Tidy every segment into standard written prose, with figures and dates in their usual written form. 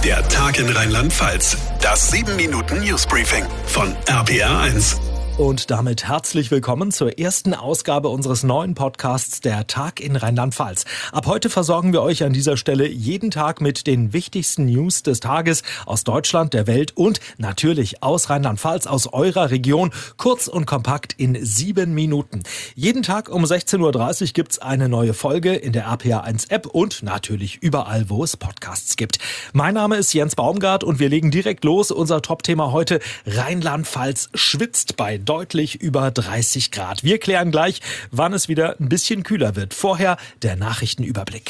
Der Tag in Rheinland-Pfalz. Das 7-Minuten-Newsbriefing von RPR1. Und damit herzlich willkommen zur ersten Ausgabe unseres neuen Podcasts Der Tag in Rheinland-Pfalz. Ab heute versorgen wir euch an dieser Stelle jeden Tag mit den wichtigsten News des Tages aus Deutschland, der Welt und natürlich aus Rheinland-Pfalz, aus eurer Region, kurz und kompakt in 7 Minuten. Jeden Tag um 16.30 Uhr gibt's eine neue Folge in der RPR1-App und natürlich überall, wo es Podcasts gibt. Mein Name ist Jens Baumgart und wir legen direkt los. Unser Top-Thema heute: Rheinland-Pfalz schwitzt bei deutlich über 30 Grad. Wir klären gleich, wann es wieder ein bisschen kühler wird. Vorher der Nachrichtenüberblick.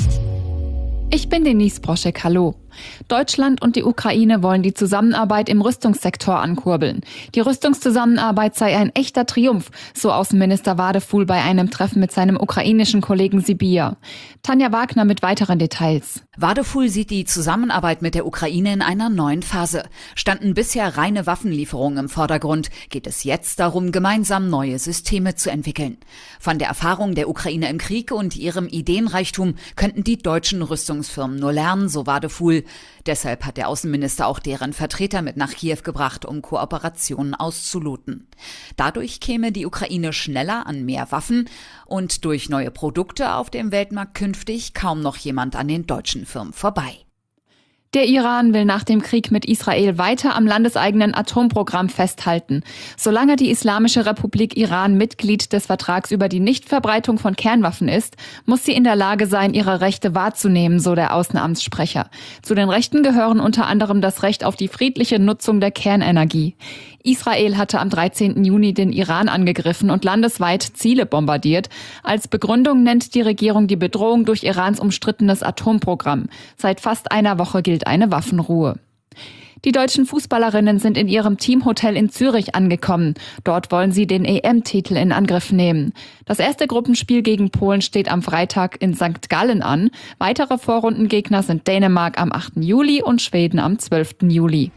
Ich bin Denise Broschek, hallo. Deutschland und die Ukraine wollen die Zusammenarbeit im Rüstungssektor ankurbeln. Die Rüstungszusammenarbeit sei ein echter Triumph, so Außenminister Wadefuhl bei einem Treffen mit seinem ukrainischen Kollegen Sybiha. Tanja Wagner mit weiteren Details. Wadefuhl sieht die Zusammenarbeit mit der Ukraine in einer neuen Phase. Standen bisher reine Waffenlieferungen im Vordergrund, geht es jetzt darum, gemeinsam neue Systeme zu entwickeln. Von der Erfahrung der Ukraine im Krieg und ihrem Ideenreichtum könnten die deutschen Rüstungsfirmen nur lernen, so Wadefuhl. Deshalb hat der Außenminister auch deren Vertreter mit nach Kiew gebracht, um Kooperationen auszuloten. Dadurch käme die Ukraine schneller an mehr Waffen und durch neue Produkte auf dem Weltmarkt künftig kaum noch jemand an den deutschen Firmen vorbei. Der Iran will nach dem Krieg mit Israel weiter am landeseigenen Atomprogramm festhalten. Solange die Islamische Republik Iran Mitglied des Vertrags über die Nichtverbreitung von Kernwaffen ist, muss sie in der Lage sein, ihre Rechte wahrzunehmen, so der Außenamtssprecher. Zu den Rechten gehören unter anderem das Recht auf die friedliche Nutzung der Kernenergie. Israel hatte am 13. Juni den Iran angegriffen und landesweit Ziele bombardiert. Als Begründung nennt die Regierung die Bedrohung durch Irans umstrittenes Atomprogramm. Seit fast einer Woche gilt eine Waffenruhe. Die deutschen Fußballerinnen sind in ihrem Teamhotel in Zürich angekommen. Dort wollen sie den EM-Titel in Angriff nehmen. Das erste Gruppenspiel gegen Polen steht am Freitag in St. Gallen an. Weitere Vorrundengegner sind Dänemark am 8. Juli und Schweden am 12. Juli.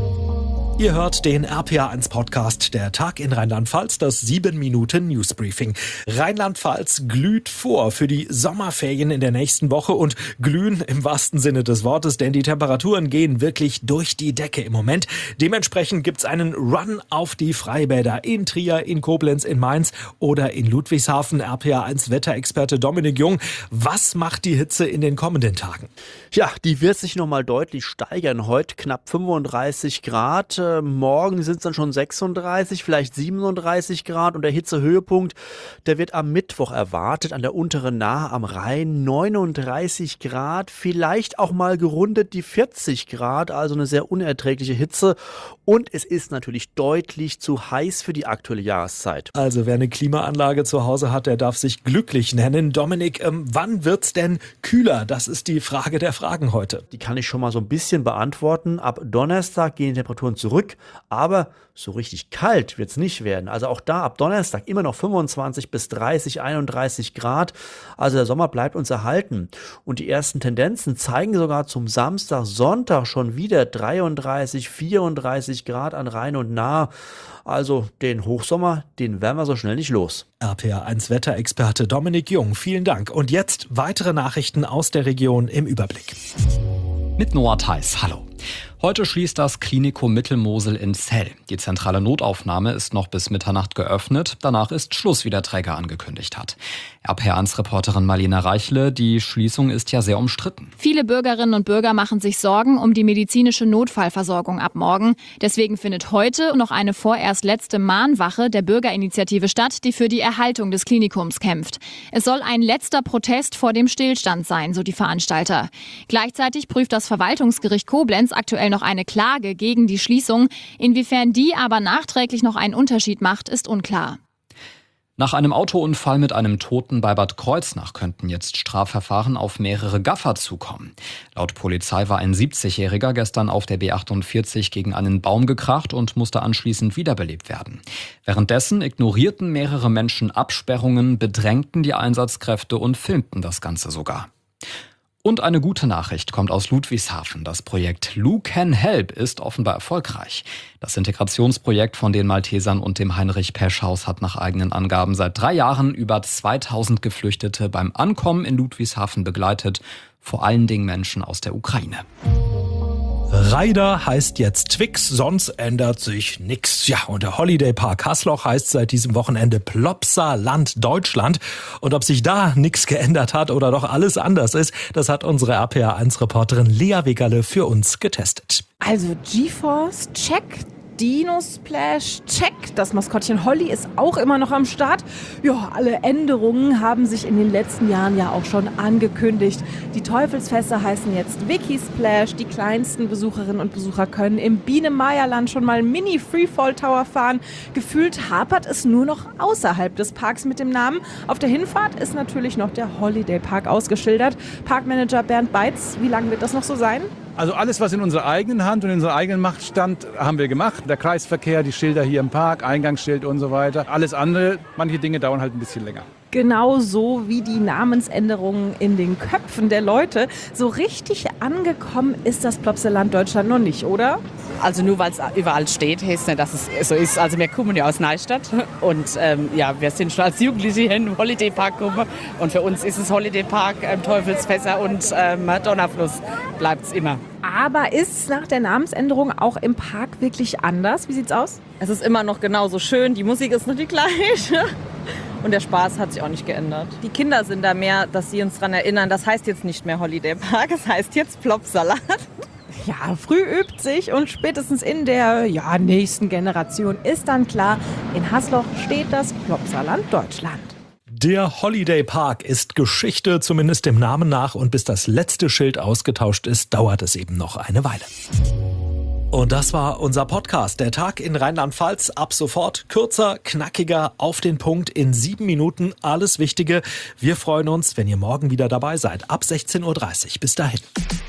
Ihr hört den RPR1-Podcast Der Tag in Rheinland-Pfalz, das 7-Minuten-Newsbriefing. Rheinland-Pfalz glüht vor für die Sommerferien in der nächsten Woche und glühen im wahrsten Sinne des Wortes, denn die Temperaturen gehen wirklich durch die Decke im Moment. Dementsprechend gibt's einen Run auf die Freibäder in Trier, in Koblenz, in Mainz oder in Ludwigshafen. RPR1-Wetterexperte Dominik Jung, was macht die Hitze in den kommenden Tagen? Ja, die wird sich nochmal deutlich steigern. Heute knapp 35 Grad. Morgen sind es dann schon 36, vielleicht 37 Grad. Und der Hitzehöhepunkt, der wird am Mittwoch erwartet, an der unteren Nahe am Rhein. 39 Grad, vielleicht auch mal gerundet die 40 Grad. Also eine sehr unerträgliche Hitze. Und es ist natürlich deutlich zu heiß für die aktuelle Jahreszeit. Also wer eine Klimaanlage zu Hause hat, der darf sich glücklich nennen. Dominik, wann wird's denn kühler? Das ist die Frage der Fragen heute. Die kann ich schon mal so ein bisschen beantworten. Ab Donnerstag gehen die Temperaturen zurück, aber so richtig kalt wird es nicht werden. Also auch da ab Donnerstag immer noch 25 bis 30, 31 Grad. Also der Sommer bleibt uns erhalten. Und die ersten Tendenzen zeigen sogar zum Samstag, Sonntag schon wieder 33, 34 Grad an Rhein und Nahe. Also den Hochsommer, den werden wir so schnell nicht los. RPR1 Wetterexperte Dominik Jung, vielen Dank. Und jetzt weitere Nachrichten aus der Region im Überblick. Mit Noah Theis, hallo. Heute schließt das Klinikum Mittelmosel in Zell. Die zentrale Notaufnahme ist noch bis Mitternacht geöffnet. Danach ist Schluss, wie der Träger angekündigt hat. RPR1-Reporterin Marlene Reichle, die Schließung ist ja sehr umstritten. Viele Bürgerinnen und Bürger machen sich Sorgen um die medizinische Notfallversorgung ab morgen. Deswegen findet heute noch eine vorerst letzte Mahnwache der Bürgerinitiative statt, die für die Erhaltung des Klinikums kämpft. Es soll ein letzter Protest vor dem Stillstand sein, so die Veranstalter. Gleichzeitig prüft das Verwaltungsgericht Koblenz aktuell noch eine Klage gegen die Schließung. Inwiefern die aber nachträglich noch einen Unterschied macht, ist unklar. Nach einem Autounfall mit einem Toten bei Bad Kreuznach könnten jetzt Strafverfahren auf mehrere Gaffer zukommen. Laut Polizei war ein 70-Jähriger gestern auf der B48 gegen einen Baum gekracht und musste anschließend wiederbelebt werden. Währenddessen ignorierten mehrere Menschen Absperrungen, bedrängten die Einsatzkräfte und filmten das Ganze sogar. Und eine gute Nachricht kommt aus Ludwigshafen. Das Projekt Lu Can Help ist offenbar erfolgreich. Das Integrationsprojekt von den Maltesern und dem Heinrich-Pesch-Haus hat nach eigenen Angaben seit 3 Jahren über 2000 Geflüchtete beim Ankommen in Ludwigshafen begleitet. Vor allen Dingen Menschen aus der Ukraine. Rider heißt jetzt Twix, sonst ändert sich nix. Ja, und der Holiday Park Hasloch heißt seit diesem Wochenende Plopsaland Deutschland. Und ob sich da nix geändert hat oder doch alles anders ist, das hat unsere RPA1-Reporterin Lea Wegerle für uns getestet. Also GeForce, check. Dino Splash, check. Das Maskottchen Holly ist auch immer noch am Start. Ja, alle Änderungen haben sich in den letzten Jahren ja auch schon angekündigt. Die Teufelsfässer heißen jetzt Wiki Splash. Die kleinsten Besucherinnen und Besucher können im Biene-Maya-Land schon mal Mini-Freefall Tower fahren. Gefühlt hapert es nur noch außerhalb des Parks mit dem Namen. Auf der Hinfahrt ist natürlich noch der Holiday Park ausgeschildert. Parkmanager Bernd Beitz, wie lange wird das noch so sein? Also alles, was in unserer eigenen Hand und in unserer eigenen Macht stand, haben wir gemacht. Der Kreisverkehr, die Schilder hier im Park, Eingangsschild und so weiter. Alles andere, manche Dinge dauern halt ein bisschen länger. Genauso wie die Namensänderungen in den Köpfen der Leute. So richtig angekommen ist das Plopsaland Deutschland noch nicht, oder? Also nur weil es überall steht, heißt nicht, dass es so ist. Also wir kommen ja aus Neustadt und wir sind schon als Jugendliche hier in den Holiday Park gekommen. Und für uns ist es Holiday Park, Teufelsfässer und Donnerfluss bleibt es immer. Aber ist es nach der Namensänderung auch im Park wirklich anders? Wie sieht's aus? Es ist immer noch genauso schön, die Musik ist noch die gleiche. Und der Spaß hat sich auch nicht geändert. Die Kinder sind da mehr, dass sie uns daran erinnern, das heißt jetzt nicht mehr Holiday Park, es heißt jetzt Plopsaland. Ja, früh übt sich und spätestens in der nächsten Generation ist dann klar, in Hasloch steht das Plopsaland Deutschland. Der Holiday Park ist Geschichte, zumindest dem Namen nach. Und bis das letzte Schild ausgetauscht ist, dauert es eben noch eine Weile. Und das war unser Podcast, der Tag in Rheinland-Pfalz. Ab sofort kürzer, knackiger, auf den Punkt, in 7 Minuten. Alles Wichtige. Wir freuen uns, wenn ihr morgen wieder dabei seid. Ab 16:30 Uhr. Bis dahin.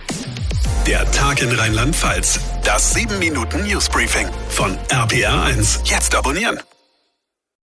Der Tag in Rheinland-Pfalz. Das 7-Minuten-Newsbriefing von RPA1. Jetzt abonnieren.